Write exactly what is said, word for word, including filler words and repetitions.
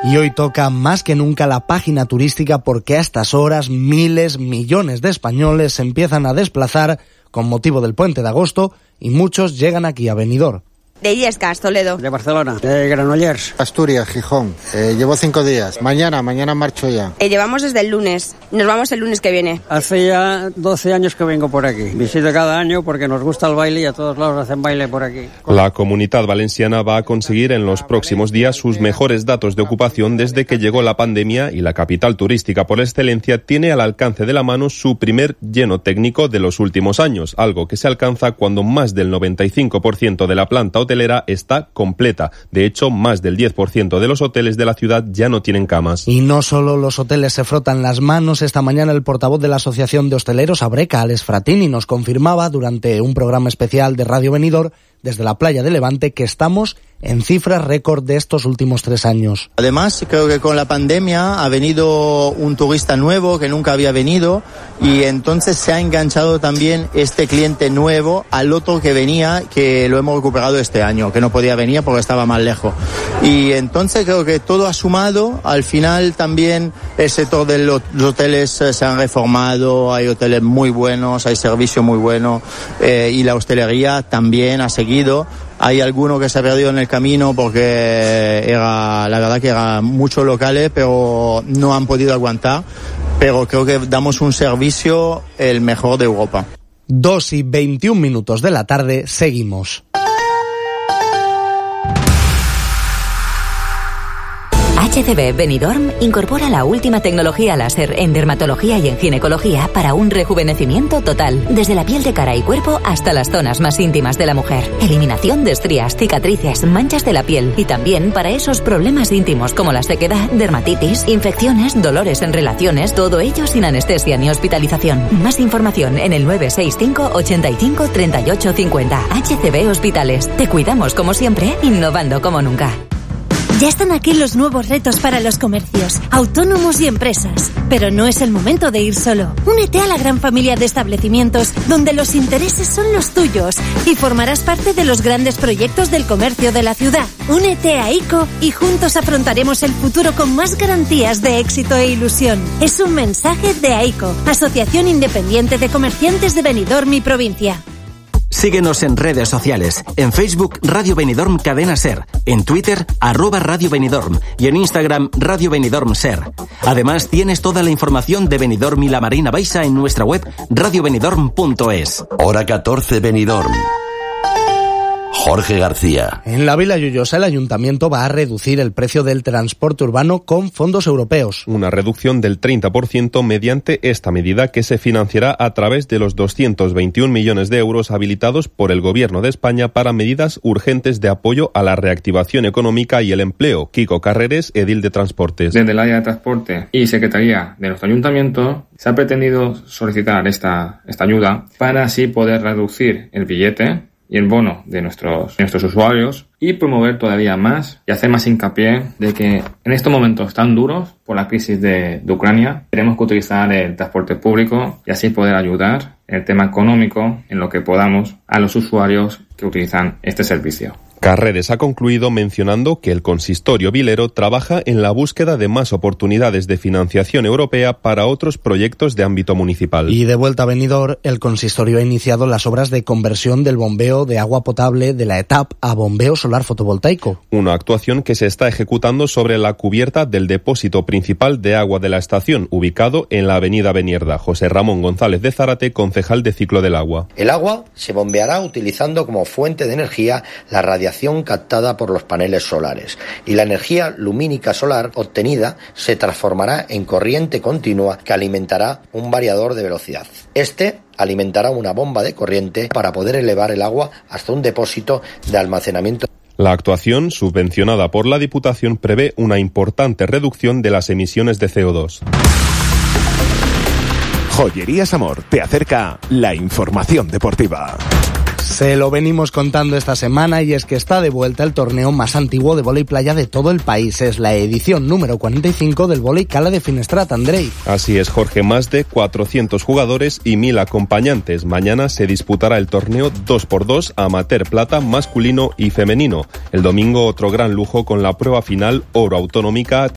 Y hoy toca más que nunca la página turística porque a estas horas miles, millones de españoles se empiezan a desplazar con motivo del puente de agosto y muchos llegan aquí a Benidorm. De Illescas, Toledo. De Barcelona, de Granollers. Asturias, Gijón. Eh, llevo cinco días. Mañana, mañana marcho ya. Eh, llevamos desde el lunes. Nos vamos el lunes que viene. Hace ya doce años que vengo por aquí. Visito cada año porque nos gusta el baile y a todos lados hacen baile por aquí. La Comunidad Valenciana va a conseguir en los próximos días sus mejores datos de ocupación desde que llegó la pandemia y la capital turística por excelencia tiene al alcance de la mano su primer lleno técnico de los últimos años, algo que se alcanza cuando más del noventa y cinco por ciento de la planta hotelera está completa. De hecho, más del diez por ciento de los hoteles de la ciudad ya no tienen camas. Y no solo los hoteles se frotan las manos. Esta mañana el portavoz de la Asociación de Hosteleros, Abreca, Alex Fratini, nos confirmaba durante un programa especial de Radio Benidorm desde la playa de Levante que estamos en cifras récord de estos últimos tres años. Además, creo que con la pandemia ha venido un turista nuevo que nunca había venido y entonces se ha enganchado también este cliente nuevo al otro que venía, que lo hemos recuperado este año, que no podía venir porque estaba más lejos. Y entonces creo que todo ha sumado. Al final también el sector de los hoteles se han reformado, hay hoteles muy buenos, hay servicio muy bueno eh, y la hostelería también ha seguido. Hay alguno que se ha perdido en el camino porque era, la verdad que eran muchos locales, pero no han podido aguantar. Pero creo que damos un servicio el mejor de Europa. Dos y veintiún minutos de la tarde, seguimos. H C B Benidorm incorpora la última tecnología láser en dermatología y en ginecología para un rejuvenecimiento total, desde la piel de cara y cuerpo hasta las zonas más íntimas de la mujer. Eliminación de estrías, cicatrices, manchas de la piel y también para esos problemas íntimos como la sequedad, dermatitis, infecciones, dolores en relaciones, todo ello sin anestesia ni hospitalización. Más información en el nueve seis cinco, ochenta y cinco, treinta y ocho cincuenta. H C B Hospitales. Te cuidamos como siempre, innovando como nunca. Ya están aquí los nuevos retos para los comercios, autónomos y empresas. Pero no es el momento de ir solo. Únete a la gran familia de establecimientos donde los intereses son los tuyos y formarás parte de los grandes proyectos del comercio de la ciudad. Únete a I C O y juntos afrontaremos el futuro con más garantías de éxito e ilusión. Es un mensaje de A I C O, Asociación Independiente de Comerciantes de Benidorm y Provincia. Síguenos en redes sociales. En Facebook, Radio Benidorm Cadena Ser. En Twitter, arroba Radio Benidorm. Y en Instagram, Radio Benidorm Ser. Además, tienes toda la información de Benidorm y la Marina Baixa en nuestra web radio benidorm punto es. Hora catorce Benidorm. Jorge García. En la Vila Lloyosa el ayuntamiento va a reducir el precio del transporte urbano con fondos europeos. Una reducción del treinta por ciento mediante esta medida que se financiará a través de los doscientos veintiún millones de euros habilitados por el Gobierno de España para medidas urgentes de apoyo a la reactivación económica y el empleo. Kiko Carreres, edil de Transportes. Desde el área de Transporte y Secretaría de nuestro ayuntamiento se ha pretendido solicitar esta, esta ayuda para así poder reducir el billete y el bono de nuestros, de nuestros usuarios y promover todavía más y hacer más hincapié de que en estos momentos tan duros por la crisis de, de Ucrania tenemos que utilizar el transporte público y así poder ayudar en el tema económico en lo que podamos a los usuarios que utilizan este servicio. Carreres ha concluido mencionando que el consistorio vilero trabaja en la búsqueda de más oportunidades de financiación europea para otros proyectos de ámbito municipal. Y de vuelta a Benidorm, el consistorio ha iniciado las obras de conversión del bombeo de agua potable de la E T A P a bombeo solar fotovoltaico. Una actuación que se está ejecutando sobre la cubierta del depósito principal de agua de la estación, ubicado en la avenida Benierda. José Ramón González de Zárate, concejal de Ciclo del Agua. El agua se bombeará utilizando como fuente de energía la radiación captada por los paneles solares y la energía lumínica solar obtenida se transformará en corriente continua que alimentará un variador de velocidad. Este alimentará una bomba de corriente para poder elevar el agua hasta un depósito de almacenamiento. La actuación, subvencionada por la Diputación, prevé una importante reducción de las emisiones de C O dos. Joyerías Amor te acerca la información deportiva. Se lo venimos contando esta semana y es que está de vuelta el torneo más antiguo de vóley playa de todo el país. Es la edición número cuarenta y cinco del vóley Cala de Finestrat, Andrei. Así es, Jorge, más de cuatrocientos jugadores y mil acompañantes. Mañana se disputará el torneo dos por dos amateur plata masculino y femenino. El domingo otro gran lujo con la prueba final oro autonómica